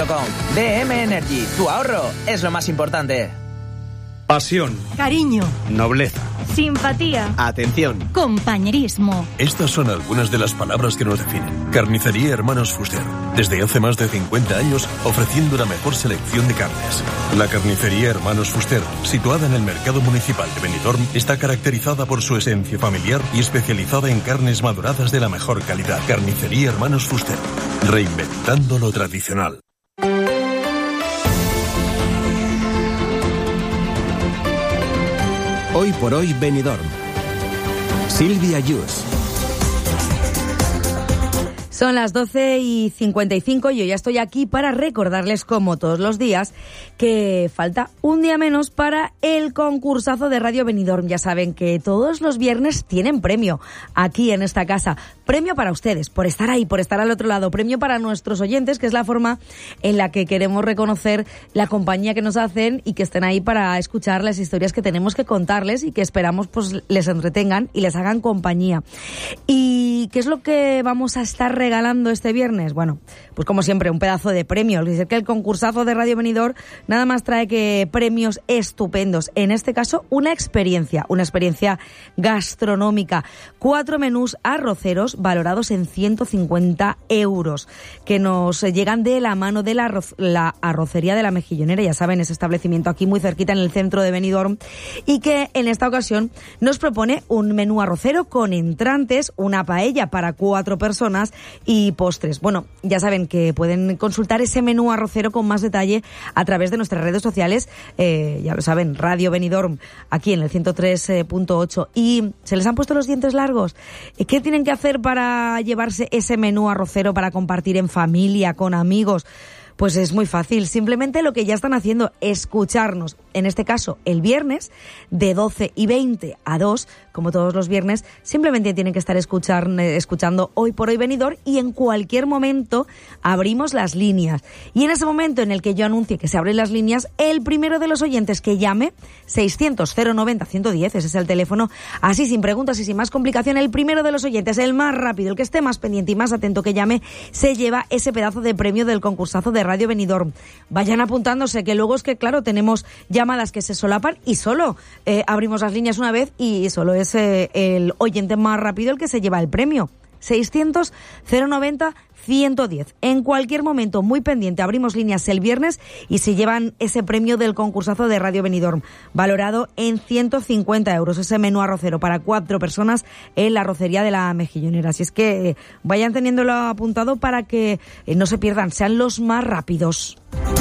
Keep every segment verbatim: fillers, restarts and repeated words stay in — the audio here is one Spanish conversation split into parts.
punto com. D M Energy, tu ahorro es lo más importante. Pasión. Cariño. Nobleza. Simpatía. Atención. Compañerismo. Estas son algunas de las palabras que nos definen. Carnicería Hermanos Fuster. Desde hace más de cincuenta años, ofreciendo la mejor selección de carnes. La Carnicería Hermanos Fuster, situada en el Mercado Municipal de Benidorm, está caracterizada por su esencia familiar y especializada en carnes maduradas de la mejor calidad. Carnicería Hermanos Fuster. Reinventando lo tradicional. Hoy por hoy Benidorm. Silvia Yus. Son las doce y cincuenta y cinco y yo ya estoy aquí para recordarles, como todos los días, que falta un día menos para el concursazo de Radio Benidorm. Ya saben que todos los viernes tienen premio aquí en esta casa. Premio para ustedes, por estar ahí, por estar al otro lado. Premio para nuestros oyentes, que es la forma en la que queremos reconocer la compañía que nos hacen y que estén ahí para escuchar las historias que tenemos que contarles y que esperamos pues les entretengan y les hagan compañía. ¿Y qué es lo que vamos a estar regalando regalando este viernes? Bueno, pues como siempre, un pedazo de premio. Es que el concursazo de Radio Benidorm nada más trae que premios estupendos. En este caso, una experiencia, una experiencia gastronómica. Cuatro menús arroceros valorados en ciento cincuenta euros, que nos llegan de la mano de la, arroz, la arrocería de la Mejillonera. Ya saben, ese establecimiento aquí muy cerquita en el centro de Benidorm, y que en esta ocasión nos propone un menú arrocero con entrantes, una paella para cuatro personas y postres. Bueno, ya saben que pueden consultar ese menú arrocero con más detalle a través de nuestras redes sociales, eh, ya lo saben, Radio Benidorm, aquí en el ciento tres punto ocho. ¿Y se les han puesto los dientes largos? ¿Qué tienen que hacer para llevarse ese menú arrocero para compartir en familia, con amigos? Pues es muy fácil, simplemente lo que ya están haciendo, escucharnos, en este caso el viernes, de doce y veinte a dos, como todos los viernes, simplemente tienen que estar escuchar, escuchando Hoy por Hoy Benidorm, y en cualquier momento abrimos las líneas. Y en ese momento en el que yo anuncie que se abren las líneas, el primero de los oyentes que llame, seiscientos cero noventa ciento diez, ese es el teléfono, así sin preguntas y sin más complicación, el primero de los oyentes, el más rápido, el que esté más pendiente y más atento que llame, se lleva ese pedazo de premio del concursazo de Radio Benidorm. Vayan apuntándose, que luego es que, claro, tenemos llamadas que se solapan y solo eh, abrimos las líneas una vez y solo es eh, el oyente más rápido el que se lleva el premio. seiscientos cero noventa ciento diez. En cualquier momento, muy pendiente, abrimos líneas el viernes y se llevan ese premio del concursazo de Radio Benidorm, valorado en ciento cincuenta euros, ese menú arrocero para cuatro personas en la arrocería de la Mejillonera. Así es que eh, vayan teniéndolo apuntado para que eh, no se pierdan, sean los más rápidos.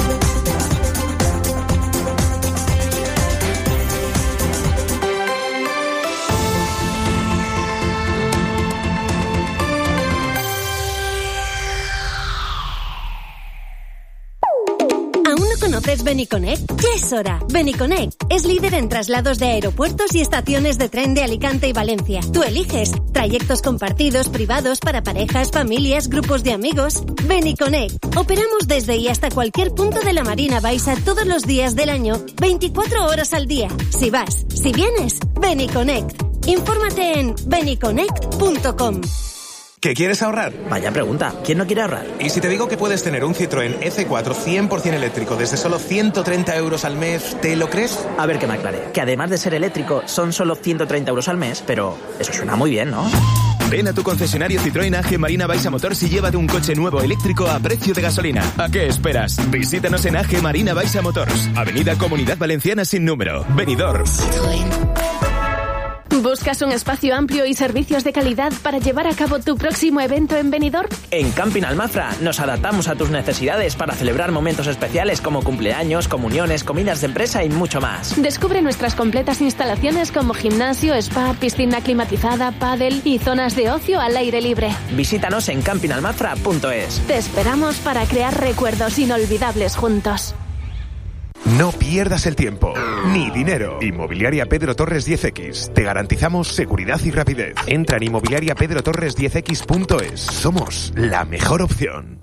¿Conoces Beniconnect? Ya es hora. Beniconnect es líder en traslados de aeropuertos y estaciones de tren de Alicante y Valencia. Tú eliges trayectos compartidos, privados, para parejas, familias, grupos de amigos. Beniconnect. Operamos desde y hasta cualquier punto de la Marina Baixa todos los días del año, veinticuatro horas al día. Si vas, si vienes, Beniconnect. Infórmate en beniconnect punto com. ¿Qué quieres ahorrar? Vaya pregunta, ¿quién no quiere ahorrar? ¿Y si te digo que puedes tener un Citroën E C cuatro cien por ciento eléctrico desde solo ciento treinta euros al mes, ¿te lo crees? A ver que me aclare, que además de ser eléctrico son solo ciento treinta euros al mes, pero eso suena muy bien, ¿no? Ven a tu concesionario Citroën A G Marina Baixa Motors y llévate un coche nuevo eléctrico a precio de gasolina. ¿A qué esperas? Visítanos en A G Marina Baixa Motors, Avenida Comunidad Valenciana sin número, Benidorm. Citroën. ¿Buscas un espacio amplio y servicios de calidad para llevar a cabo tu próximo evento en Benidorm? En Camping Almafra nos adaptamos a tus necesidades para celebrar momentos especiales como cumpleaños, comuniones, comidas de empresa y mucho más. Descubre nuestras completas instalaciones como gimnasio, spa, piscina climatizada, pádel y zonas de ocio al aire libre. Visítanos en camping almafra punto es. Te esperamos para crear recuerdos inolvidables juntos. No pierdas el tiempo, ni dinero. Inmobiliaria Pedro Torres diez equis. Te garantizamos seguridad y rapidez. Entra en inmobiliaria pedro torres diez equis punto es. Somos la mejor opción.